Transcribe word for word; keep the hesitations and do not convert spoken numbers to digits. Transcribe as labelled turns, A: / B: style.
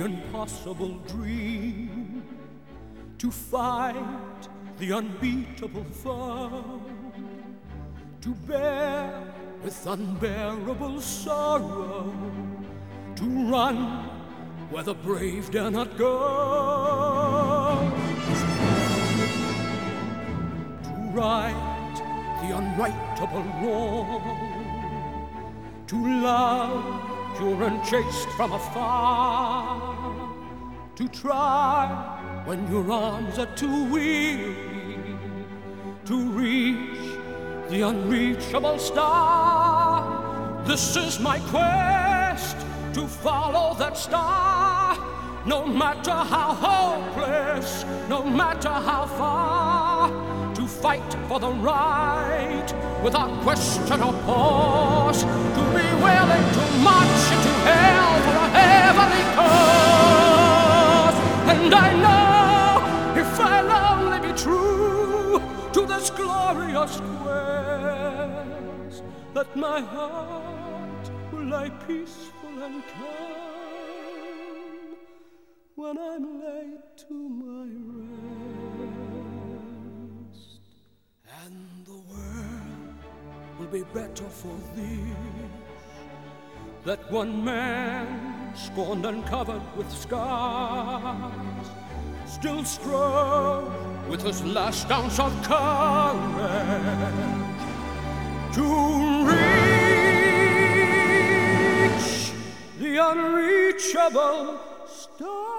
A: impossible dream, to fight the unbeatable foe, to bear with unbearable sorrow, to run where the brave dare not go, to right the unrightable wrong, to love pure and chaste from afar, to try when your arms are too weary, to reach the unreachable star. This is my quest, to follow that star, no matter how hopeless, no matter how far, to fight for the right without question or pause, to be willing to march into hell for a heavenly cause. And I know if I'll only be true to this glorious quest, that my heart will lie peaceful and calm when I'm laid to my rest. And the world will be better for this, that one man, scorned and covered with scars, still strove with his last ounce of courage to reach the unreachable star.